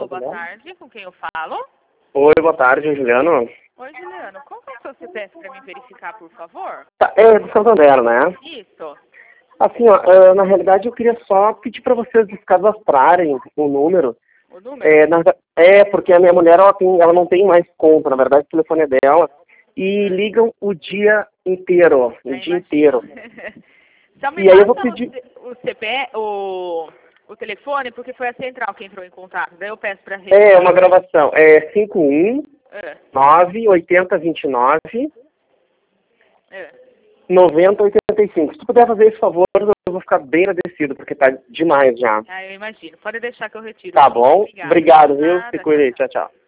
Alô, boa tarde. Com quem eu falo? Oi, boa tarde, Juliano. Oi, Juliano. Qual que é o seu CPF para me verificar, por favor? Tá, é do Santander, né? Isso. Assim, ó, na realidade eu queria só pedir para vocês descadastrarem o número. O número? Porque a minha mulher, ela não tem mais conta, na verdade o telefone é dela. E ligam o dia inteiro, inteiro. Só me E aí eu vou passa pedir... o CPF, o telefone, porque foi a central que entrou em contato. Daí eu peço para É uma gravação, é 51 É. 9 80 29 É. 90 85. Se tu puder fazer esse favor, eu vou ficar bem agradecido, porque tá demais já. Ah, eu imagino. Pode deixar que eu retiro. Tá bom? Obrigada. Obrigado, viu? Nada, Se cuida aí. tchau. Tchau, tchau.